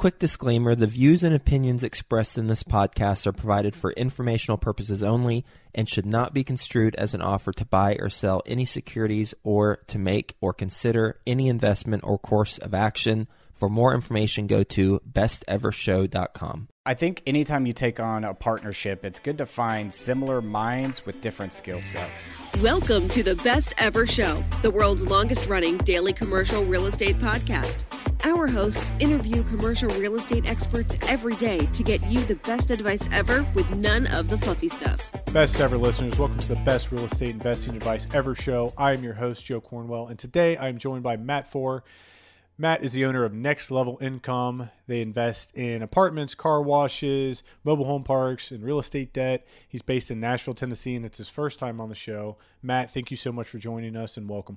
quick disclaimer, the views and opinions expressed in this podcast are provided for informational purposes only and should not be construed as an offer to buy or sell any securities or to make or consider any investment or course of action. For more information, go to bestevershow.com. I think anytime you take on a partnership, it's good to find similar minds with different skill sets. Welcome to the Best Ever Show, the world's longest running daily commercial real estate podcast. Our hosts interview commercial real estate experts every day to get you the best advice ever with none of the fluffy stuff. Best ever listeners, welcome to the Best Real Estate Investing Advice Ever Show. I am your host, Joe Cornwell, and today I am joined by Matt Four. Matt is the owner of Next Level Income. They invest in apartments, car washes, mobile home parks, and real estate debt. He's based in Nashville, Tennessee, and it's his first time on the show. Matt, thank you so much for joining us and welcome.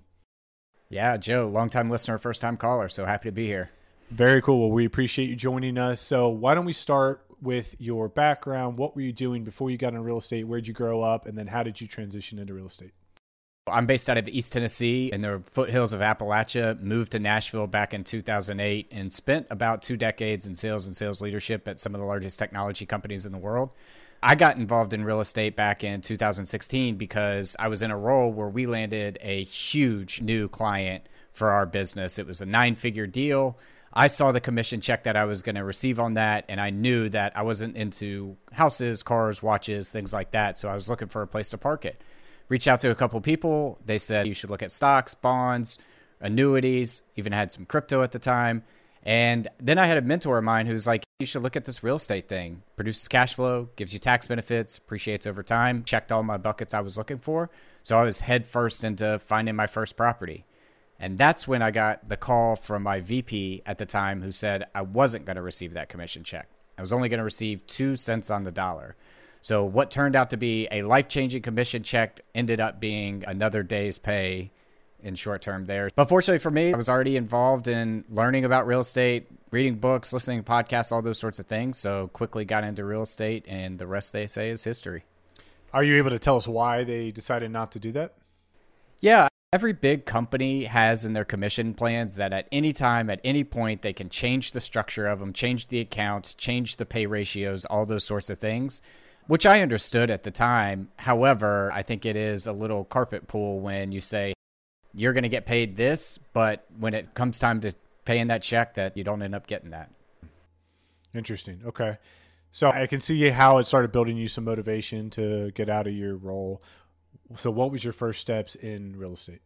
Yeah, Joe, longtime listener, first-time caller, so happy to be here. Very cool. Well, we appreciate you joining us. So why don't we start with your background? What were you doing before you got into real estate? Where did you grow up? And then how did you transition into real estate? I'm based out of East Tennessee in the foothills of Appalachia, moved to Nashville back in 2008, and spent about 2 decades in sales and sales leadership at some of the largest technology companies in the world. I got involved in real estate back in 2016 because I was in a role where we landed a huge new client for our business. It was a 9-figure deal. I saw the commission check that I was going to receive on that, and I knew that I wasn't into houses, cars, watches, things like that, so I was looking for a place to park it. Reached out to a couple people. They said you should look at stocks, bonds, annuities, even had some crypto at the time. And then I had a mentor of mine who's like, you should look at this real estate thing. Produces cash flow, gives you tax benefits, appreciates over time, checked all my buckets I was looking for. So I was head first into finding my first property. And that's when I got the call from my VP at the time who said I wasn't going to receive that commission check. I was only going to receive 2 cents on the dollar. So what turned out to be a life-changing commission check ended up being another day's pay in short term there. But fortunately for me, I was already involved in learning about real estate, reading books, listening to podcasts, all those sorts of things. So quickly got into real estate, and the rest, they say, is history. Are you able to tell us why they decided not to do that? Yeah. Every big company has in their commission plans that at any time, at any point, they can change the structure of them, change the accounts, change the pay ratios, all those sorts of things, which I understood at the time. However, I think it is a little carpet pull when you say you're going to get paid this, but when it comes time to paying that check, that you don't end up getting that. Interesting. Okay. So I can see how it started building you some motivation to get out of your role. So what was your first steps in real estate?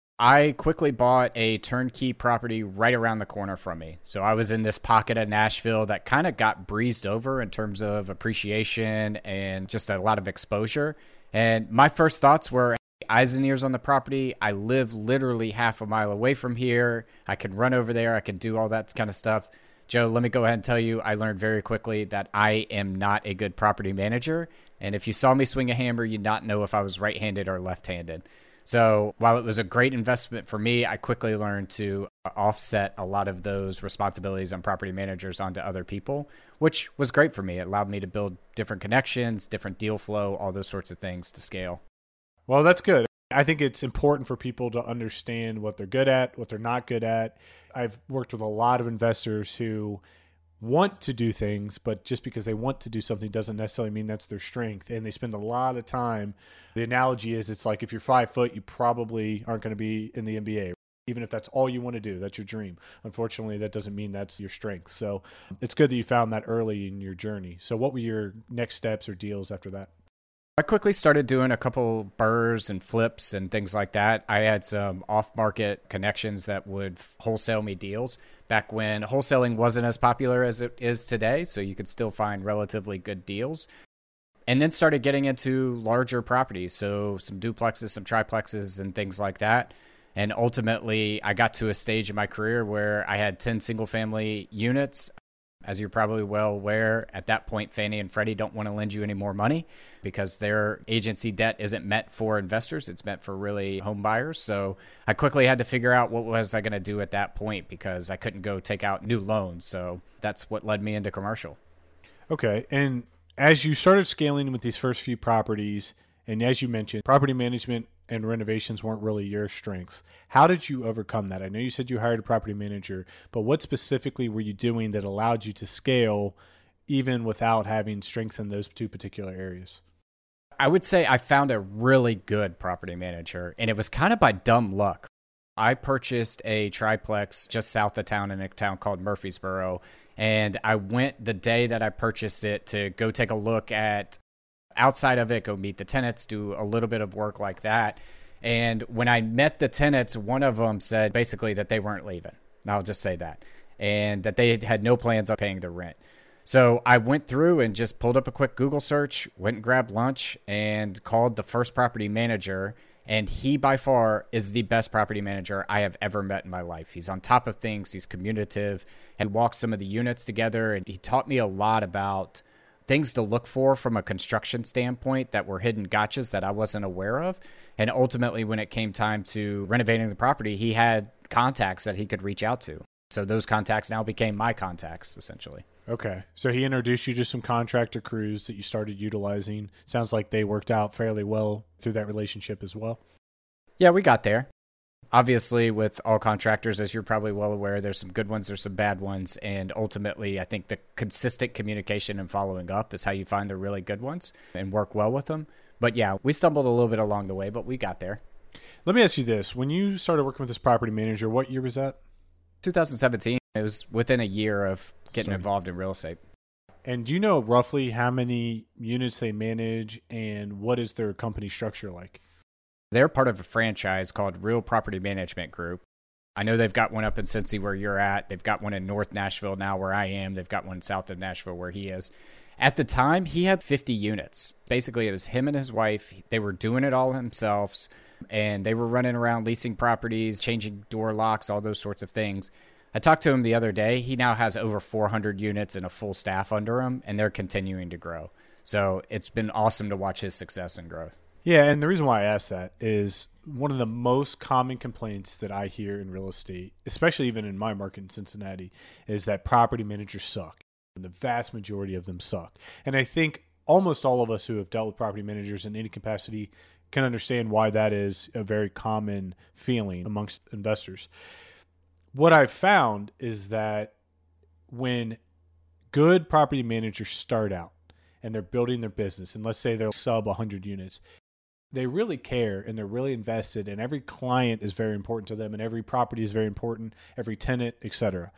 I quickly bought a turnkey property right around the corner from me. So I was in this pocket of Nashville that kind of got breezed over in terms of appreciation and just a lot of exposure. And my first thoughts were, eyes and ears on the property. I live literally half a mile away from here. I can run over there. I can do all that kind of stuff. Joe, let me go ahead and tell you, I learned very quickly that I am not a good property manager. And if you saw me swing a hammer, you'd not know if I was right-handed or left-handed. So while it was a great investment for me, I quickly learned to offset a lot of those responsibilities on property managers onto other people, which was great for me. It allowed me to build different connections, different deal flow, all those sorts of things to scale. Well, that's good. I think it's important for people to understand what they're good at, what they're not good at. I've worked with a lot of investors who want to do things, but just because they want to do something doesn't necessarily mean that's their strength. And they spend a lot of time. The analogy is it's like if you're 5 foot, you probably aren't going to be in the NBA, even if that's all you want to do. That's your dream. Unfortunately, that doesn't mean that's your strength. So it's good that you found that early in your journey. So what were your next steps or deals after that? I quickly started doing a couple burrs and flips and things like that. I had some off-market connections that would wholesale me deals back when wholesaling wasn't as popular as it is today, so you could still find relatively good deals. And then started getting into larger properties, so some duplexes, some triplexes, and things like that. And ultimately, I got to a stage in my career where I had 10 single-family units. As you're probably well aware, at that point, Fannie and Freddie don't want to lend you any more money because their agency debt isn't meant for investors. It's meant for really home buyers. So I quickly had to figure out what was I going to do at that point because I couldn't go take out new loans. So that's what led me into commercial. Okay. And as you started scaling with these first few properties, and as you mentioned, property management and renovations weren't really your strengths. How did you overcome that? I know you said you hired a property manager, but what specifically were you doing that allowed you to scale even without having strengths in those two particular areas? I would say I found a really good property manager, and it was kind of by dumb luck. I purchased a triplex just south of town in a town called Murfreesboro, and I went the day that I purchased it to go take a look at outside of it, go meet the tenants, do a little bit of work like that. And when I met the tenants, one of them said basically that they weren't leaving. And I'll just say that. And that they had no plans on paying the rent. So I went through and just pulled up a quick Google search, went and grabbed lunch, and called the first property manager. And he, by far, is the best property manager I have ever met in my life. He's on top of things. He's communicative. And walked some of the units together. And he taught me a lot about things to look for from a construction standpoint that were hidden gotchas that I wasn't aware of. And ultimately, when it came time to renovating the property, he had contacts that he could reach out to. So those contacts now became my contacts, essentially. Okay. So he introduced you to some contractor crews that you started utilizing. Sounds like they worked out fairly well through that relationship as well. Yeah, we got there. Obviously, with all contractors, as you're probably well aware, there's some good ones, there's some bad ones. And ultimately, I think the consistent communication and following up is how you find the really good ones and work well with them. But yeah, we stumbled a little bit along the way, but we got there. Let me ask you this. When you started working with this property manager, what year was that? 2017. It was within a year of getting involved in real estate. And do you know roughly how many units they manage and what is their company structure like? They're part of a franchise called Real Property Management Group. I know they've got one up in Cincy where you're at. They've got one in North Nashville now where I am. They've got one south of Nashville where he is. At the time, he had 50 units. Basically, it was him and his wife. They were doing it all themselves, and they were running around leasing properties, changing door locks, all those sorts of things. I talked to him the other day. He now has over 400 units and a full staff under him, and they're continuing to grow. So it's been awesome to watch his success and growth. Yeah, and the reason why I asked that is one of the most common complaints that I hear in real estate, especially even in my market in Cincinnati, is that property managers suck. And the vast majority of them suck. And I think almost all of us who have dealt with property managers in any capacity can understand why that is a very common feeling amongst investors. What I've found is that when good property managers start out and they're building their business, and let's say they're sub 100 units, they really care and they're really invested, and every client is very important to them, and every property is very important, every tenant, etc.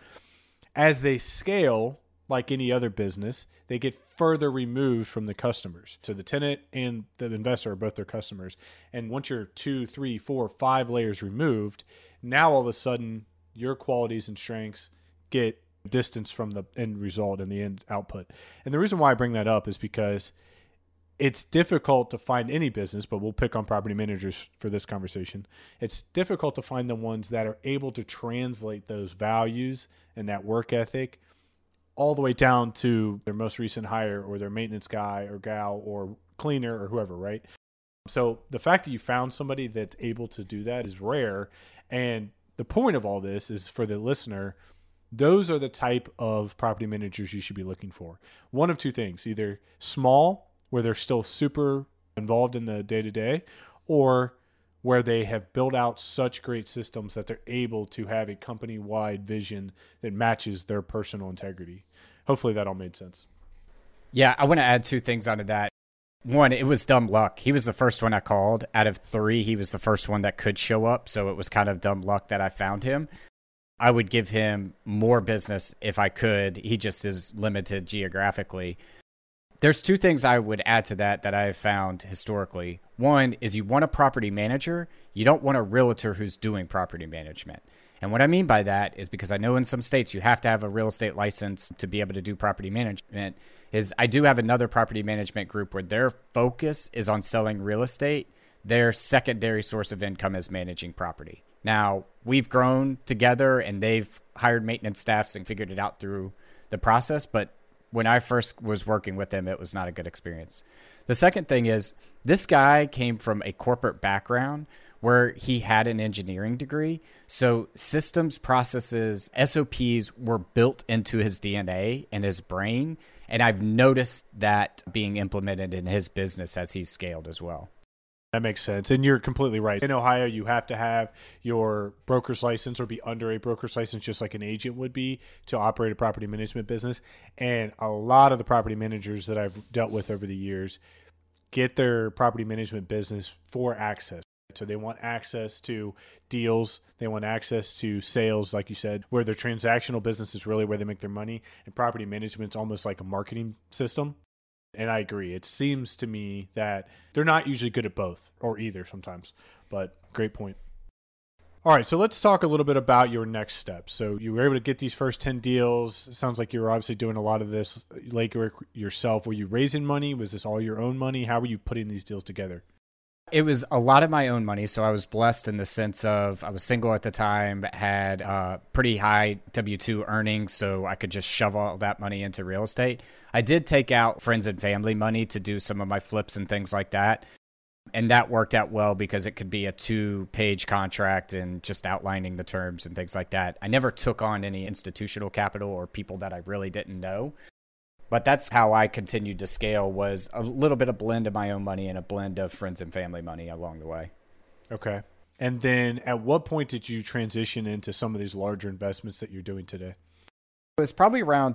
As they scale, like any other business, they get further removed from the customers. So the tenant and the investor are both their customers. And once you're 2, 3, 4, 5 layers removed, now all of a sudden your qualities and strengths get distance from the end result and the end output. And the reason why I bring that up is because it's difficult to find any business, but we'll pick on property managers for this conversation. It's difficult to find the ones that are able to translate those values and that work ethic all the way down to their most recent hire or their maintenance guy or gal or cleaner or whoever, right? So the fact that you found somebody that's able to do that is rare. And the point of all this is for the listener, those are the type of property managers you should be looking for. One of two things, either small, where they're still super involved in the day-to-day, or where they have built out such great systems that they're able to have a company-wide vision that matches their personal integrity. Hopefully that all made sense. Yeah, I want to add two things onto that. One, it was dumb luck. He was the first one I called. Out of 3, he was the first one that could show up, so it was kind of dumb luck that I found him. I would give him more business if I could. He just is limited geographically. There's 2 things I would add to that I have found historically. One is you want a property manager. You don't want a realtor who's doing property management. And what I mean by that is because I know in some states you have to have a real estate license to be able to do property management. Is I do have another property management group where their focus is on selling real estate. Their secondary source of income is managing property. Now, we've grown together and they've hired maintenance staffs and figured it out through the process, but when I first was working with them, it was not a good experience. The second thing is this guy came from a corporate background where he had an engineering degree. So systems, processes, SOPs were built into his DNA and his brain. And I've noticed that being implemented in his business as he's scaled as well. That makes sense. And you're completely right. In Ohio, you have to have your broker's license or be under a broker's license, just like an agent would be, to operate a property management business. And a lot of the property managers that I've dealt with over the years get their property management business for access. So they want access to deals. They want access to sales, like you said, where their transactional business is really where they make their money. And property management's almost like a marketing system. And I agree. It seems to me that they're not usually good at both or either sometimes, but great point. All right, so let's talk a little bit about your next steps. So you were able to get these first 10 deals. It sounds like you were obviously doing a lot of this legwork yourself. Were you raising money? Was this all your own money? How were you putting these deals together? It was a lot of my own money, so I was blessed in the sense of I was single at the time, had pretty high W-2 earnings, so I could just shove all that money into real estate. I did take out friends and family money to do some of my flips and things like that, and that worked out well because it could be a 2-page contract and just outlining the terms and things like that. I never took on any institutional capital or people that I really didn't know. But that's how I continued to scale, was a little bit of blend of my own money and a blend of friends and family money along the way. Okay. And then at what point did you transition into some of these larger investments that you're doing today? It was probably around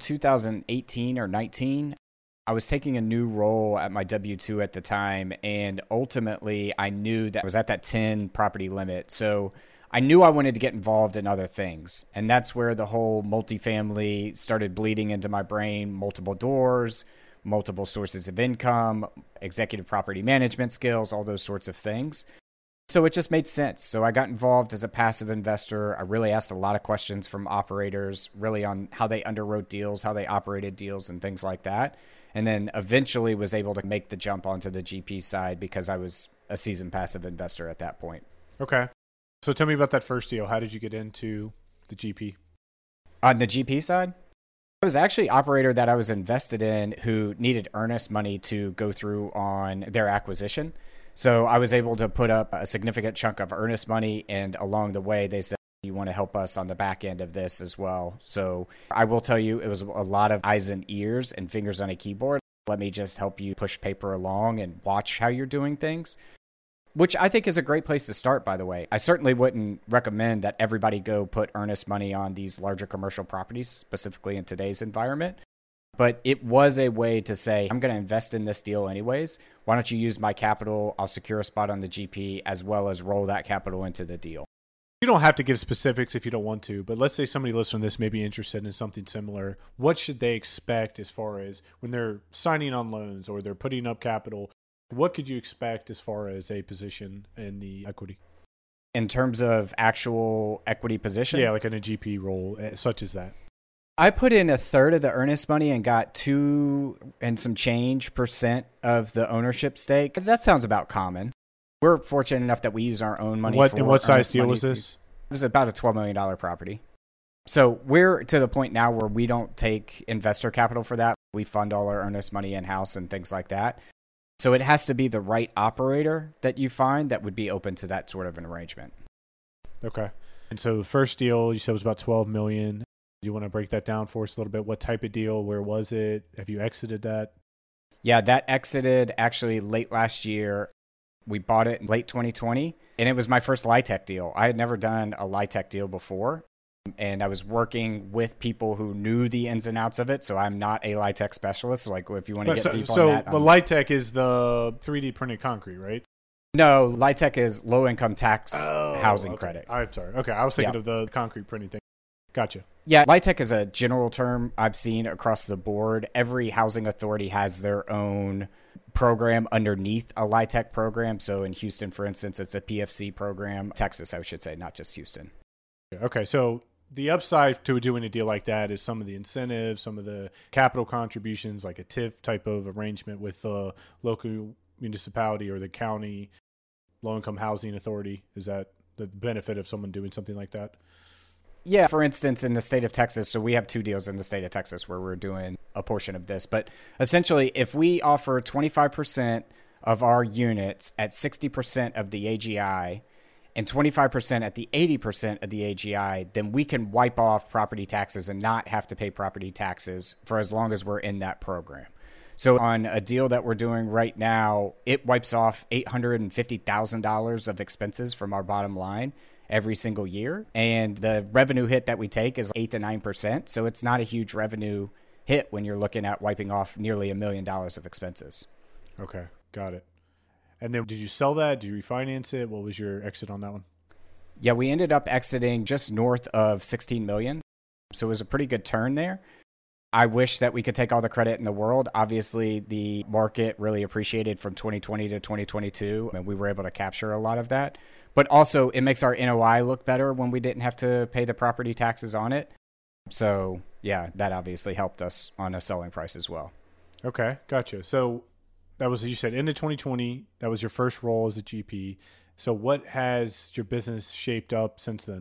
2018 or 19. I was taking a new role at my W-2 at the time, and ultimately I knew that I was at that 10 property limit. So I knew I wanted to get involved in other things. And that's where the whole multifamily started bleeding into my brain, multiple doors, multiple sources of income, executive property management skills, all those sorts of things. So it just made sense. So I got involved as a passive investor. I really asked a lot of questions from operators, really on how they underwrote deals, how they operated deals and things like that. And then eventually was able to make the jump onto the GP side because I was a seasoned passive investor at that point. Okay. So tell me about that first deal. How did you get into the GP? On the GP side, I was actually an operator that I was invested in who needed earnest money to go through on their acquisition. So I was able to put up a significant chunk of earnest money, and along the way, they said, you want to help us on the back end of this as well. So I will tell you, it was a lot of eyes and ears and fingers on a keyboard. Let me just help you push paper along and watch how you're doing things. Which I think is a great place to start, by the way. I certainly wouldn't recommend that everybody go put earnest money on these larger commercial properties, specifically in today's environment. But it was a way to say, I'm going to invest in this deal anyways. Why don't you use my capital? I'll secure a spot on the GP as well as roll that capital into the deal. You don't have to give specifics if you don't want to, but let's say somebody listening to this may be interested in something similar. What should they expect as far as when they're signing on loans or they're putting up capital? What could you expect as far as a position in the equity? In terms of actual equity position? Yeah, like in a GP role, such as that. I put in a third of the earnest money and got 2 and some change% of the ownership stake. That sounds about common. We're fortunate enough that we use our own money. What size deal was this? It was about a $12 million property. So we're to the point now where we don't take investor capital for that. We fund all our earnest money in-house and things like that. So it has to be the right operator that you find that would be open to that sort of an arrangement. Okay. And so the first deal you said was about $12 million. Do you want to break that down for us a little bit? What type of deal? Where was it? Have you exited that? Yeah, that exited actually late last year. We bought it in late 2020, and it was my first LIHTC deal. I had never done a LIHTC deal before, and I was working with people who knew the ins and outs of it, so I'm not a LIHTC specialist. So like, if you want to get deep on that. So the LIHTC is the 3D printed concrete, right? No, LIHTC is low-income tax housing credit. I'm sorry. Okay, I was thinking of the concrete printing thing. Gotcha. Yeah, LIHTC is a general term I've seen across the board. Every housing authority has their own program underneath a LIHTC program. So in Houston, for instance, it's a PFC program. Texas, I should say, not just Houston. Okay, so the upside to doing a deal like that is some of the incentives, some of the capital contributions, like a TIF type of arrangement with the local municipality or the county low-income housing authority. Is that the benefit of someone doing something like that? Yeah, for instance, in the state of Texas, so we have 2 deals in the state of Texas where we're doing a portion of this. But essentially, if we offer 25% of our units at 60% of the AGI and 25% at the 80% of the AGI, then we can wipe off property taxes and not have to pay property taxes for as long as we're in that program. So on a deal that we're doing right now, it wipes off $850,000 of expenses from our bottom line every single year. And the revenue hit that we take is 8 to 9%. So it's not a huge revenue hit when you're looking at wiping off nearly $1 million of expenses. Okay, got it. And then did you sell that? Did you refinance it? What was your exit on that one? Yeah, we ended up exiting just north of 16 million. So it was a pretty good turn there. I wish that we could take all the credit in the world. Obviously, the market really appreciated from 2020 to 2022, and we were able to capture a lot of that. But also, it makes our NOI look better when we didn't have to pay the property taxes on it. So, yeah, that obviously helped us on a selling price as well. Okay, gotcha. So that was, you said, end of 2020. That was your first role as a GP. So what has your business shaped up since then?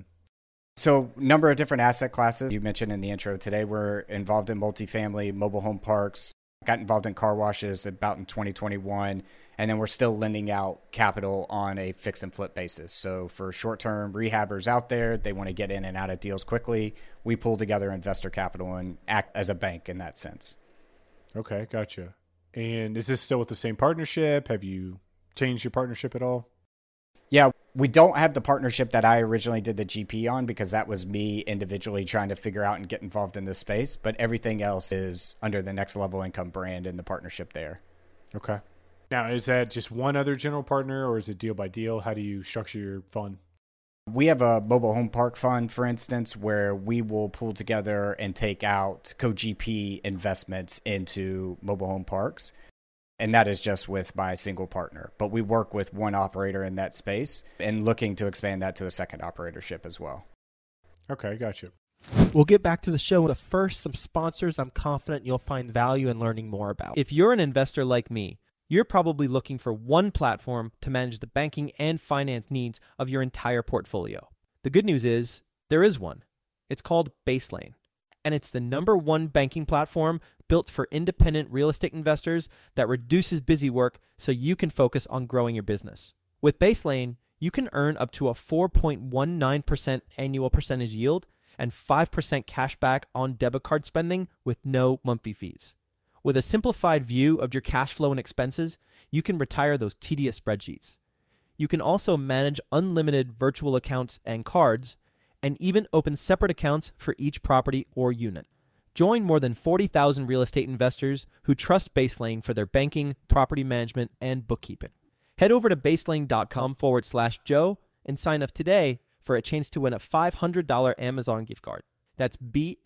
So number of different asset classes. You mentioned in the intro today, we're involved in multifamily, mobile home parks, got involved in car washes about in 2021. And then we're still lending out capital on a fix and flip basis. So for short-term rehabbers out there, they want to get in and out of deals quickly. We pull together investor capital and act as a bank in that sense. Okay, gotcha. And is this still with the same partnership? Have you changed your partnership at all? Yeah, we don't have the partnership that I originally did the GP on because that was me individually trying to figure out and get involved in this space. But everything else is under the Next Level Income brand and the partnership there. Okay. Now, is that just one other general partner or is it deal by deal? How do you structure your fund? We have a mobile home park fund, for instance, where we will pull together and take out co-GP investments into mobile home parks. And that is just with my single partner. But we work with one operator in that space and looking to expand that to a second operatorship as well. Okay, gotcha. We'll get back to the show, but first, some sponsors I'm confident you'll find value in learning more about. If you're an investor like me, you're probably looking for one platform to manage the banking and finance needs of your entire portfolio. The good news is there is one. It's called Baselane, and it's the #1 banking platform built for independent real estate investors that reduces busy work so you can focus on growing your business. With Baselane, you can earn up to a 4.19% annual percentage yield and 5% cash back on debit card spending with no monthly fees. With a simplified view of your cash flow and expenses, you can retire those tedious spreadsheets. You can also manage unlimited virtual accounts and cards, and even open separate accounts for each property or unit. Join more than 40,000 real estate investors who trust Baselane for their banking, property management, and bookkeeping. Head over to baselane.com/Joe and sign up today for a chance to win a $500 Amazon gift card. That's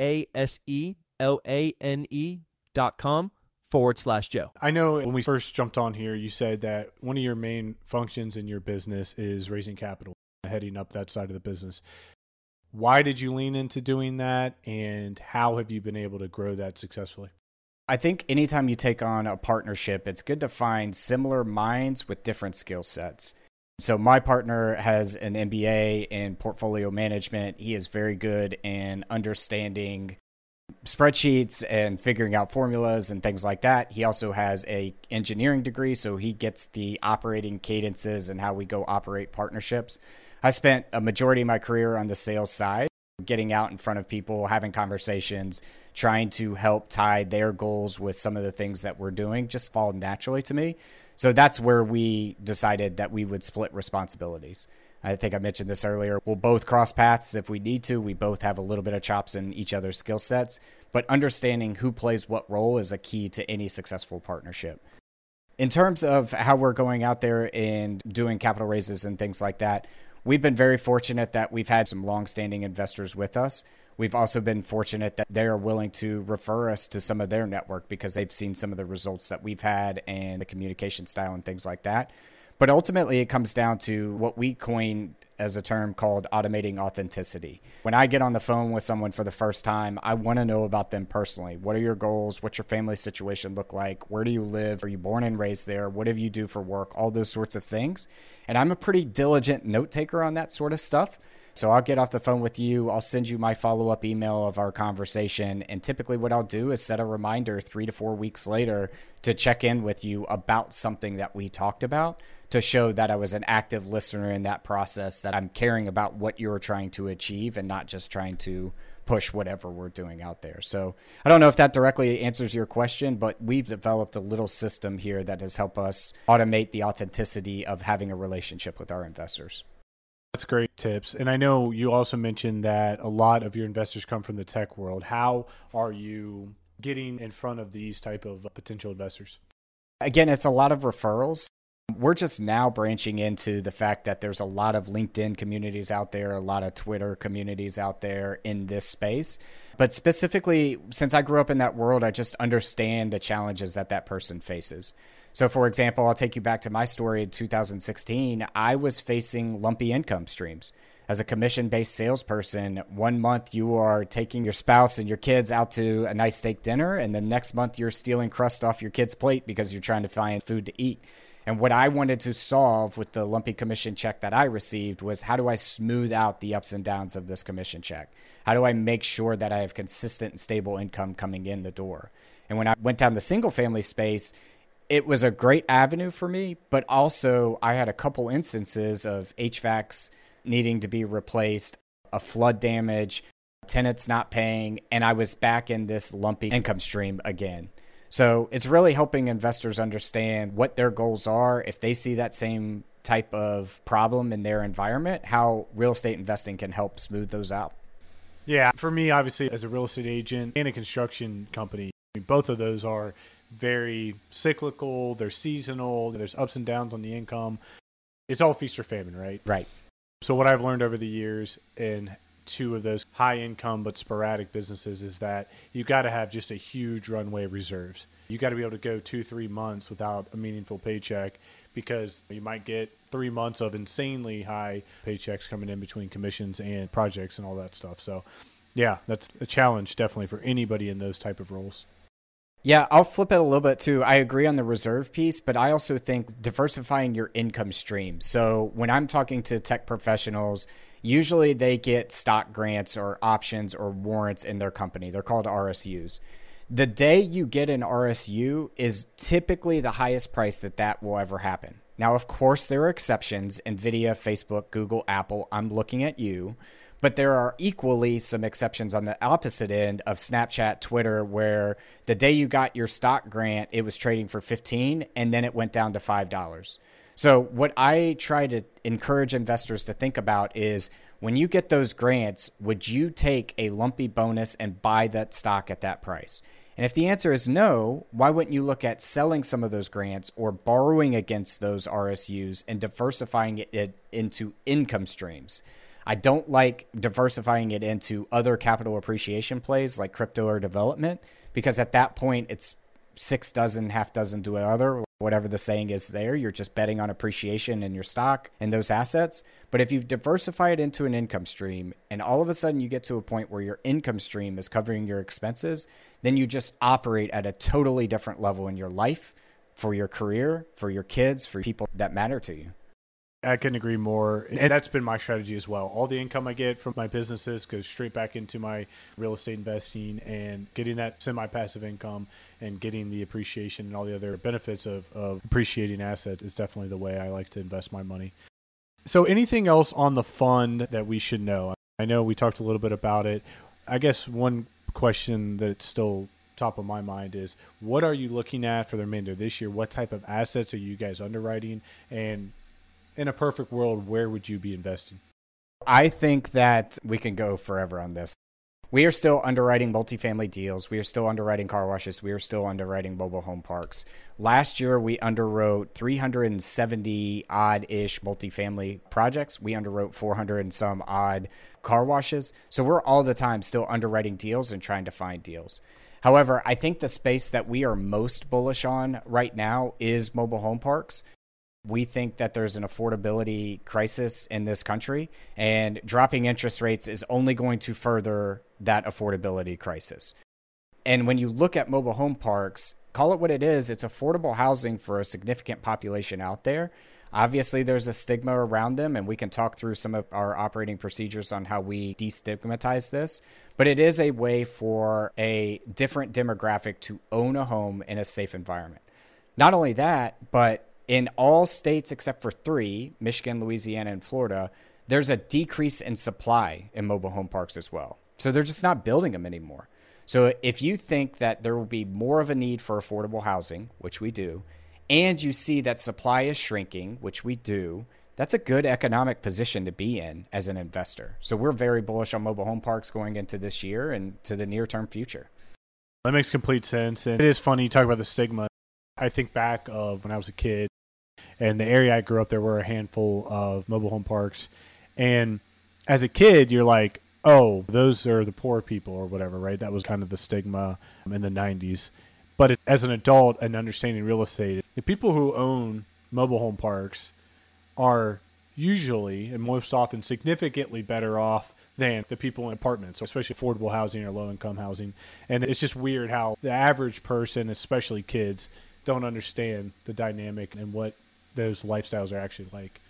BASELANE.com/Joe. I know when we first jumped on here, you said that one of your main functions in your business is raising capital, heading up that side of the business. Why did you lean into doing that, and how have you been able to grow that successfully? I think anytime you take on a partnership, it's good to find similar minds with different skill sets. So my partner has an MBA in portfolio management. He is very good in understanding spreadsheets and figuring out formulas and things like that. He also has an engineering degree, so he gets the operating cadences and how we go operate partnerships. I spent a majority of my career on the sales side, getting out in front of people, having conversations, trying to help tie their goals with some of the things that we're doing, just fall naturally to me. So that's where we decided that we would split responsibilities. I think I mentioned this earlier. We'll both cross paths if we need to. We both have a little bit of chops in each other's skill sets, but understanding who plays what role is a key to any successful partnership. In terms of how we're going out there and doing capital raises and things like that, we've been very fortunate that we've had some longstanding investors with us. We've also been fortunate that they are willing to refer us to some of their network because they've seen some of the results that we've had and the communication style and things like that. But ultimately, it comes down to what we coined as a term called automating authenticity. When I get on the phone with someone for the first time, I want to know about them personally. What are your goals? What's your family situation look like? Where do you live? Are you born and raised there? What do you do for work? All those sorts of things. And I'm a pretty diligent note taker on that sort of stuff. So I'll get off the phone with you. I'll send you my follow-up email of our conversation. And typically what I'll do is set a reminder 3 to 4 weeks later to check in with you about something that we talked about, to show that I was an active listener in that process, that I'm caring about what you're trying to achieve and not just trying to push whatever we're doing out there. So I don't know if that directly answers your question, but we've developed a little system here that has helped us automate the authenticity of having a relationship with our investors. That's great tips. And I know you also mentioned that a lot of your investors come from the tech world. How are you getting in front of these type of potential investors? Again, it's a lot of referrals. We're just now branching into the fact that there's a lot of LinkedIn communities out there, a lot of Twitter communities out there in this space. But specifically, since I grew up in that world, I just understand the challenges that that person faces. So for example, I'll take you back to my story in 2016. I was facing lumpy income streams. As a commission-based salesperson, 1 month you are taking your spouse and your kids out to a nice steak dinner, and the next month you're stealing crust off your kid's plate because you're trying to find food to eat. And what I wanted to solve with the lumpy commission check that I received was, how do I smooth out the ups and downs of this commission check? How do I make sure that I have consistent and stable income coming in the door? And when I went down the single family space, it was a great avenue for me, but also I had a couple instances of HVACs needing to be replaced, a flood damage, tenants not paying, and I was back in this lumpy income stream again. So it's really helping investors understand what their goals are. If they see that same type of problem in their environment, how real estate investing can help smooth those out. Yeah, for me, obviously, as a real estate agent and a construction company, both of those are very cyclical. They're seasonal. There's ups and downs on the income. It's all feast or famine, right? Right. So what I've learned over the years in two of those high income but sporadic businesses is that you got to have just a huge runway of reserves. You got to be able to go 2-3 months without a meaningful paycheck, because you might get 3 months of insanely high paychecks coming in between commissions and projects and all that stuff. So yeah, that's a challenge definitely for anybody in those type of roles. Yeah, I'll flip it a little bit too. I agree on the reserve piece, but I also think diversifying your income stream. So when I'm talking to tech professionals, usually they get stock grants or options or warrants in their company. They're called RSUs. The day you get an RSU is typically the highest price that will ever happen. Now, of course, there are exceptions. NVIDIA, Facebook, Google, Apple, I'm looking at you. But there are equally some exceptions on the opposite end of Snapchat, Twitter, where the day you got your stock grant, it was trading for $15 and then it went down to $5. So what I try to encourage investors to think about is, when you get those grants, would you take a lumpy bonus and buy that stock at that price? And if the answer is no, why wouldn't you look at selling some of those grants or borrowing against those RSUs and diversifying it into income streams? I don't like diversifying it into other capital appreciation plays like crypto or development, because at that point it's 6 dozen, half dozen to another, whatever the saying is there. You're just betting on appreciation in your stock and those assets. But if you've diversified it into an income stream and all of a sudden you get to a point where your income stream is covering your expenses, then you just operate at a totally different level in your life, for your career, for your kids, for people that matter to you. I couldn't agree more. And that's been my strategy as well. All the income I get from my businesses goes straight back into my real estate investing, and getting that semi-passive income and getting the appreciation and all the other benefits of appreciating assets is definitely the way I like to invest my money. So anything else on the fund that we should know? I know we talked a little bit about it. I guess one question that's still top of my mind is, what are you looking at for the remainder of this year? What type of assets are you guys underwriting? And in a perfect world, where would you be investing? I think that we can go forever on this. We are still underwriting multifamily deals. We are still underwriting car washes. We are still underwriting mobile home parks. Last year, we underwrote 370 odd-ish multifamily projects. We underwrote 400 and some odd car washes. So we're all the time still underwriting deals and trying to find deals. However, I think the space that we are most bullish on right now is mobile home parks. We think that there's an affordability crisis in this country, and dropping interest rates is only going to further that affordability crisis. And when you look at mobile home parks, call it what it is, it's affordable housing for a significant population out there. Obviously, there's a stigma around them, and we can talk through some of our operating procedures on how we destigmatize this. But it is a way for a different demographic to own a home in a safe environment. Not only that, but in all states except for 3, Michigan, Louisiana, and Florida, there's a decrease in supply in mobile home parks as well. So they're just not building them anymore. So if you think that there will be more of a need for affordable housing, which we do, and you see that supply is shrinking, which we do, that's a good economic position to be in as an investor. So we're very bullish on mobile home parks going into this year and to the near-term future. That makes complete sense. And it is funny, you talk about the stigma. I think back of when I was a kid, and the area I grew up, there were a handful of mobile home parks. And as a kid, you're like, oh, those are the poor people or whatever, right? That was kind of the stigma in the 90s. But as an adult and understanding real estate, the people who own mobile home parks are usually and most often significantly better off than the people in apartments, especially affordable housing or low-income housing. And it's just weird how the average person, especially kids, don't understand the dynamic and what those lifestyles are actually like.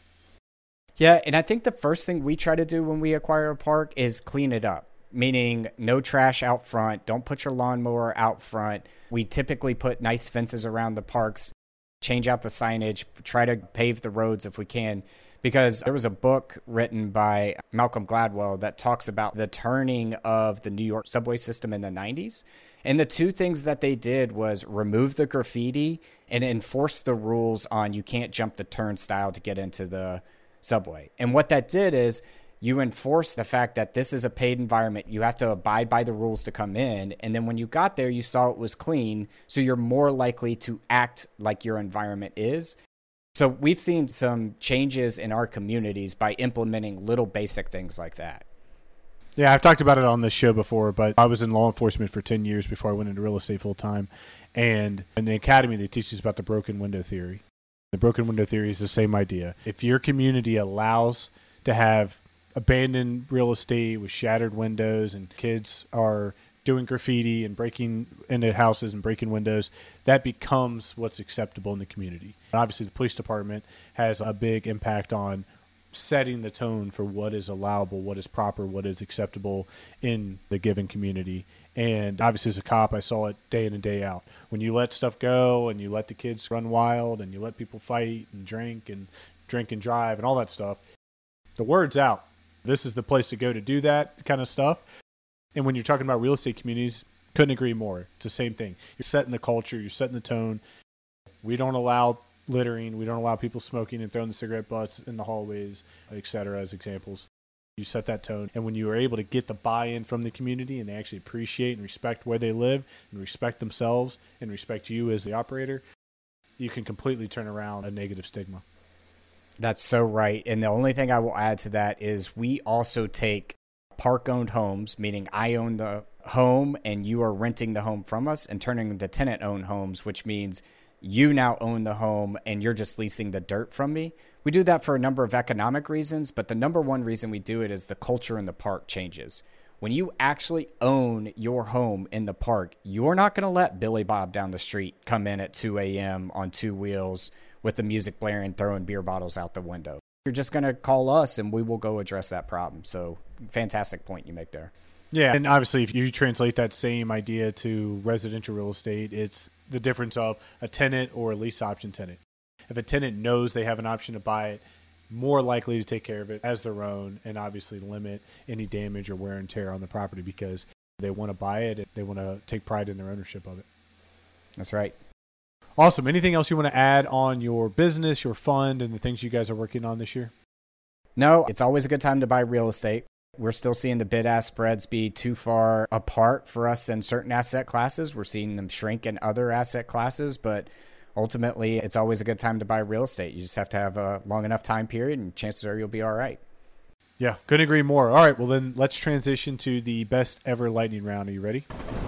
Yeah, and I think the first thing we try to do when we acquire a park is clean it up, meaning no trash out front. Don't put your lawnmower out front. We typically put nice fences around the parks, change out the signage, try to pave the roads if we can. Because there was a book written by Malcolm Gladwell that talks about the turning of the New York subway system in the 90s. And the two things that they did was remove the graffiti and enforce the rules on you can't jump the turnstile to get into the subway. And what that did is you enforce the fact that this is a paid environment. You have to abide by the rules to come in. And then when you got there, you saw it was clean. So you're more likely to act like your environment is. So we've seen some changes in our communities by implementing little basic things like that. Yeah, I've talked about it on this show before, but I was in law enforcement for 10 years before I went into real estate full time. And in the academy, they teach us about the broken window theory. The broken window theory is the same idea. If your community allows to have abandoned real estate with shattered windows and kids are doing graffiti and breaking into houses and breaking windows, that becomes what's acceptable in the community. Obviously, the police department has a big impact on setting the tone for what is allowable, what is proper, what is acceptable in the given community. And obviously, as a cop, I saw it day in and day out. When you let stuff go and you let the kids run wild and you let people fight and drink and drive and all that stuff, the word's out. This is the place to go to do that kind of stuff. And when you're talking about real estate communities, couldn't agree more. It's the same thing. You're setting the culture. You're setting the tone. We don't allow littering. We don't allow people smoking and throwing the cigarette butts in the hallways, et cetera, as examples. You set that tone. And when you are able to get the buy-in from the community and they actually appreciate and respect where they live and respect themselves and respect you as the operator, you can completely turn around a negative stigma. That's so right. And the only thing I will add to that is we also take park-owned homes, meaning I own the home and you are renting the home from us, and turning them to tenant-owned homes, which means you now own the home and you're just leasing the dirt from me. We do that for a number of economic reasons, but the number one reason we do it is the culture in the park changes. When you actually own your home in the park, you're not going to let Billy Bob down the street come in at 2 a.m. on two wheels with the music blaring, throwing beer bottles out the window. You're just going to call us and we will go address that problem. So fantastic point you make there. Yeah, and obviously if you translate that same idea to residential real estate, it's the difference of a tenant or a lease option tenant. If a tenant knows they have an option to buy it, more likely to take care of it as their own and obviously limit any damage or wear and tear on the property because they want to buy it and they want to take pride in their ownership of it. That's right. Awesome. Anything else you want to add on your business, your fund, and the things you guys are working on this year? No, it's always a good time to buy real estate. We're still seeing the bid-ask spreads be too far apart for us in certain asset classes. We're seeing them shrink in other asset classes, but ultimately, it's always a good time to buy real estate. You just have to have a long enough time period, and chances are you'll be all right. Yeah, couldn't agree more. All right, well then let's transition to the best ever lightning round. Are you ready?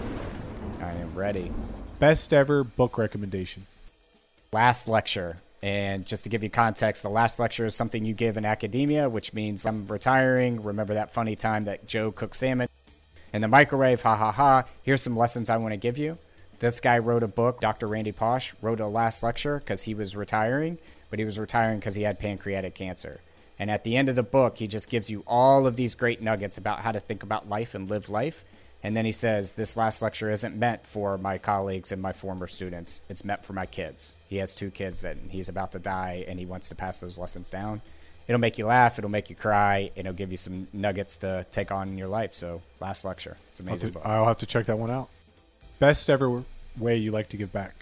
I am ready. Best ever book recommendation. Last lecture. And just to give you context, the last lecture is something you give in academia, which means I'm retiring. Remember that funny time that Joe cooked salmon in the microwave? Ha, ha, ha. Here's some lessons I want to give you. This guy wrote a book. Dr. Randy Pausch wrote a last lecture because he was retiring, but he was retiring because he had pancreatic cancer. And at the end of the book, he just gives you all of these great nuggets about how to think about life and live life. And then he says, this last lecture isn't meant for my colleagues and my former students. It's meant for my kids. He has 2 kids and he's about to die and he wants to pass those lessons down. it'll make you laugh, it'll make you cry, and it'll give you some nuggets to take on in your life. So Last Lecture, it's an amazing book. I'll have to check that one out. Best ever way you like to give back?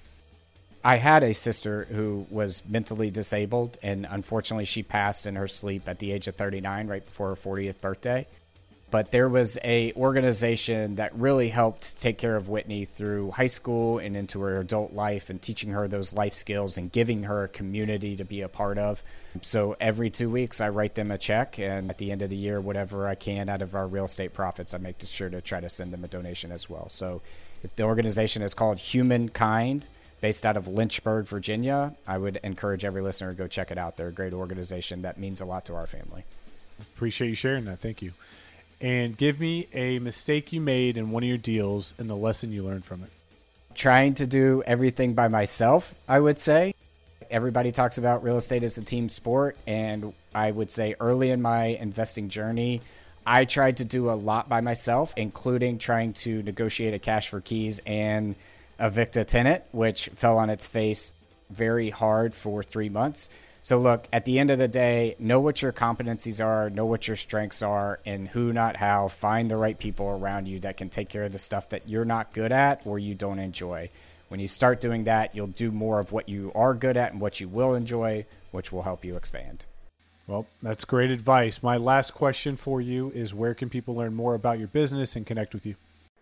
I had a sister who was mentally disabled, and unfortunately she passed in her sleep at the age of 39, right before her 40th birthday. But there was a organization that really helped take care of Whitney through high school and into her adult life, and teaching her those life skills and giving her a community to be a part of. So every 2 weeks I write them a check, and at the end of the year, whatever I can out of our real estate profits, I make sure to try to send them a donation as well. So the organization is called Humankind, based out of Lynchburg, Virginia. I would encourage every listener to go check it out. They're a great organization that means a lot to our family. Appreciate you sharing that. Thank you. And give me a mistake you made in one of your deals and the lesson you learned from it. Trying to do everything by myself, I would say. Everybody talks about real estate as a team sport, and I would say early in my investing journey, I tried to do a lot by myself, including trying to negotiate a cash for keys and evict a tenant, which fell on its face very hard for 3 months. So look, at the end of the day, know what your competencies are, know what your strengths are, and who, not how. Find the right people around you that can take care of the stuff that you're not good at or you don't enjoy. When you start doing that, you'll do more of what you are good at and what you will enjoy, which will help you expand. Well, that's great advice. My last question for you is, where can people learn more about your business and connect with you?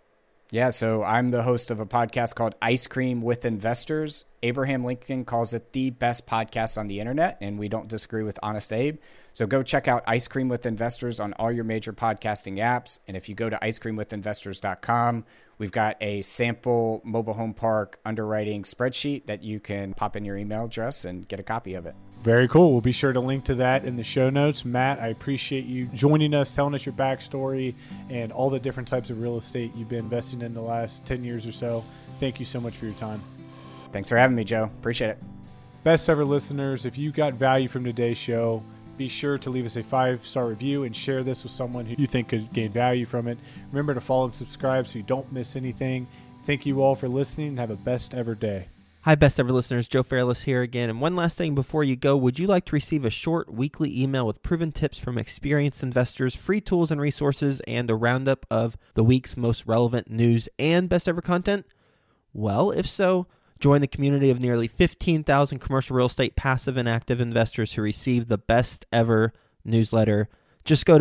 Yeah, so I'm the host of a podcast called Ice Cream with Investors. Abraham Lincoln calls it the best podcast on the internet, and we don't disagree with Honest Abe. So go check out Ice Cream with Investors on all your major podcasting apps. And if you go to icecreamwithinvestors.com, we've got a sample mobile home park underwriting spreadsheet that you can pop in your email address and get a copy of it. Very cool. We'll be sure to link to that in the show notes. Matt, I appreciate you joining us, telling us your backstory and all the different types of real estate you've been investing in the last 10 years or so. Thank you so much for your time. Thanks for having me, Joe. Appreciate it. Best ever listeners, if you got value from today's show, be sure to leave us a 5-star review and share this with someone who you think could gain value from it. Remember to follow and subscribe so you don't miss anything. Thank you all for listening, and have a best ever day. Hi, best ever listeners. Joe Fairless here again. And one last thing before you go, would you like to receive a short weekly email with proven tips from experienced investors, free tools and resources, and a roundup of the week's most relevant news and best ever content? Well, if so, join the community of nearly 15,000 commercial real estate passive and active investors who receive the best ever newsletter. Just go to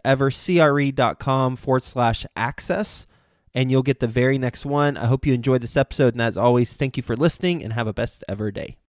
bestevercre.com/access. and you'll get the very next one. I hope you enjoyed this episode, and as always, thank you for listening, and have a best ever day.